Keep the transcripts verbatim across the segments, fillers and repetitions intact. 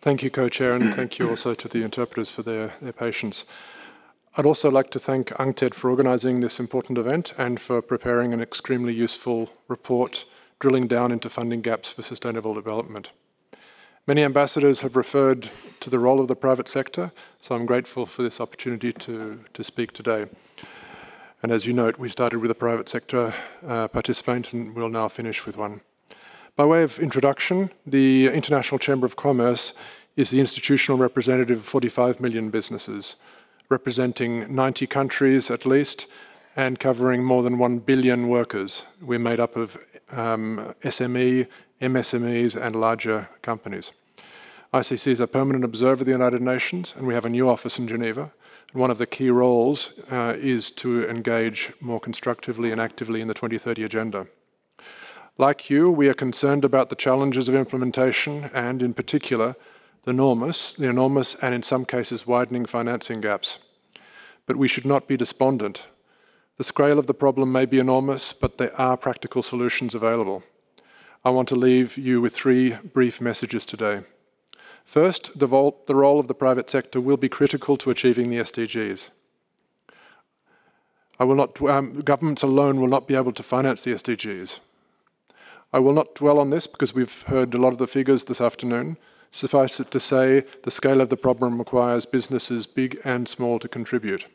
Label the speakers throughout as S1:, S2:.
S1: Thank you, Co-Chair, and thank you also to the interpreters for their, their patience. I'd also like to thank UNCTAD for organising this important event and for preparing an extremely useful report drilling down into funding gaps for sustainable development. Many ambassadors have referred to the role of the private sector, so I'm grateful for this opportunity to, to speak today. And as you note, we started with a private sector uh, participant and we'll now finish with one. By way of introduction, the International Chamber of Commerce is the institutional representative of forty-five million businesses, representing ninety countries at least, and covering more than one billion workers. We're made up of um, S M E, M S M Es, and larger companies. I C C is a permanent observer of the United Nations, and we have a new office in Geneva. And one of the key roles uh, is to engage more constructively and actively in the twenty thirty agenda. Like you, we are concerned about the challenges of implementation and, in particular, the enormous, the enormous and in some cases widening financing gaps. But we should not be despondent. The scale of the problem may be enormous, but there are practical solutions available. I want to leave you with three brief messages today. First, the, vol the role of the private sector will be critical to achieving the S D Gs. I will not, um, governments alone will not be able to finance the S D Gs. I will not dwell on this because we've heard a lot of the figures this afternoon. Suffice it to say, the scale of the problem requires businesses big and small to contribute.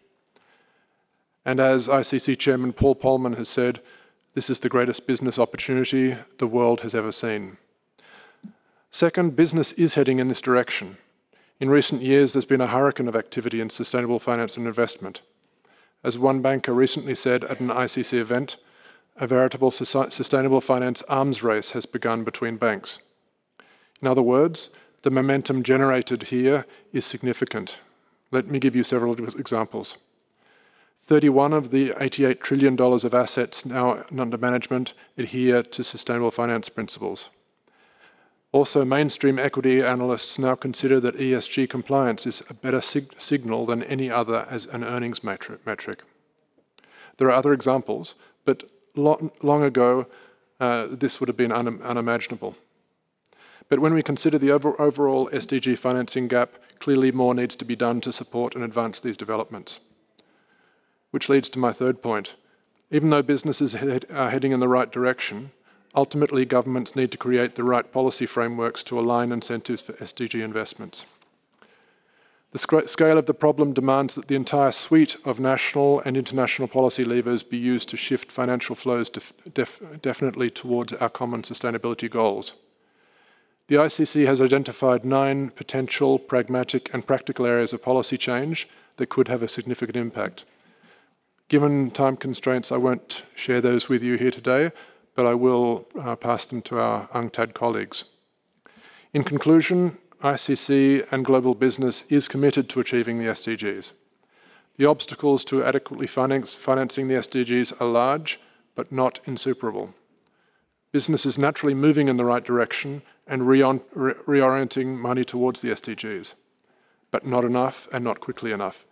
S1: And as I C C Chairman Paul Polman has said, this is the greatest business opportunity the world has ever seen. Second, business is heading in this direction. In recent years, there's been a hurricane of activity in sustainable finance and investment. As one banker recently said at an I C C event, a veritable sustainable finance arms race has begun between banks. In other words, the momentum generated here is significant. Let me give you several examples. thirty-one of the eighty-eight trillion dollars of assets now under management adhere to sustainable finance principles. Also, mainstream equity analysts now consider that E S G compliance is a better sig signal than any other as an earnings metric. There are other examples, but long, long ago, uh, this would have been un unimaginable. But when we consider the over overall S D G financing gap, clearly more needs to be done to support and advance these developments. Which leads to my third point. Even though businesses head, are heading in the right direction, ultimately governments need to create the right policy frameworks to align incentives for S D G investments. The sc scale of the problem demands that the entire suite of national and international policy levers be used to shift financial flows def def definitely towards our common sustainability goals. The I C C has identified nine potential pragmatic and practical areas of policy change that could have a significant impact. Given time constraints, I won't share those with you here today, but I will uh, pass them to our UNCTAD colleagues. In conclusion, I C C and global business is committed to achieving the S D Gs. The obstacles to adequately finance, financing the S D Gs are large, but not insuperable. Business is naturally moving in the right direction and re re reorienting money towards the S D Gs, but not enough and not quickly enough.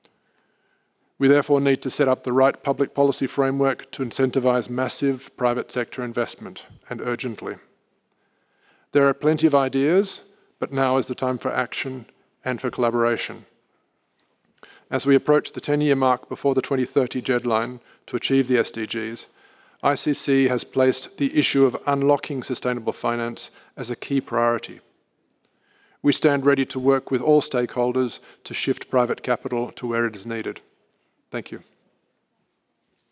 S1: We therefore need to set up the right public policy framework to incentivize massive private sector investment, and urgently. There are plenty of ideas, but now is the time for action and for collaboration. As we approach the ten-year mark before the twenty thirty deadline to achieve the S D Gs, I C C has placed the issue of unlocking sustainable finance as a key priority. We stand ready to work with all stakeholders to shift private capital to where it is needed. Thank you.